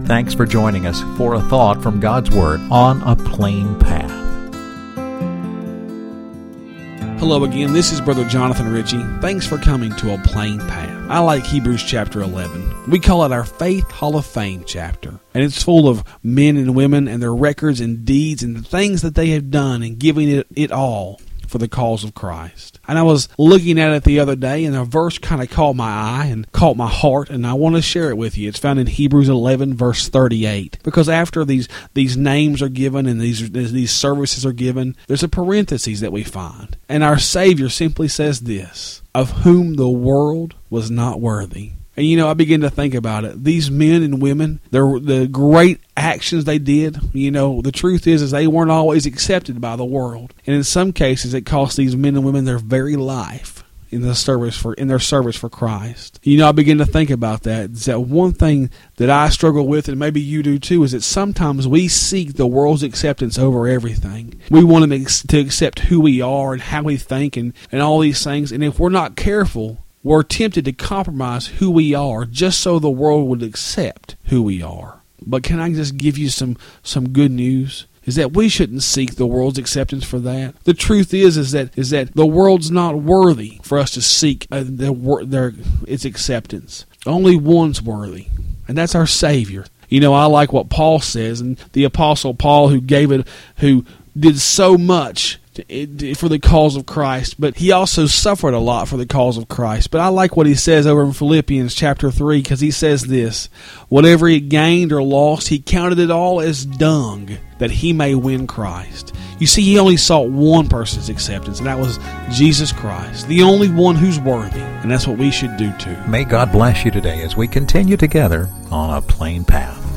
Thanks for joining us for a thought from God's Word on a plain path. Hello again, this is Brother Jonathan Ritchie. Thanks for coming to A Plain Path. I like Hebrews chapter 11. We call it our Faith Hall of Fame chapter. And it's full of men and women and their records and deeds and the things that they have done and giving it all for the cause of Christ. And I was looking at it the other day, and a verse kind of caught my eye and caught my heart, and I want to share it with you. It's found in Hebrews 11, verse 38. Because after these names are given and these services are given, there's a parenthesis that we find. And our Savior simply says this, of whom the world was not worthy. And I begin to think about it. These men and women, the great actions they did, the truth is they weren't always accepted by the world. And in some cases, it cost these men and women their very life in their service for Christ. I begin to think about that. Is that one thing that I struggle with, and maybe you do too, is that sometimes we seek the world's acceptance over everything. We want them to accept who we are and how we think and all these things. And if we're not careful, we're tempted to compromise who we are just so the world would accept who we are. But can I just give you some good news? Is that we shouldn't seek the world's acceptance for that. The truth is that the world's not worthy for us to seek its acceptance. Only one's worthy, and that's our Savior. I like what Paul says, and the Apostle Paul who did so much for the cause of Christ, but he also suffered a lot for the cause of Christ. But I like what he says over in Philippians chapter 3, because he says this, whatever he gained or lost, he counted it all as dung, that he may win Christ. You see, he only sought one person's acceptance, and that was Jesus Christ, the only one who's worthy, and that's what we should do too. May God bless you today as we continue together on a plain path.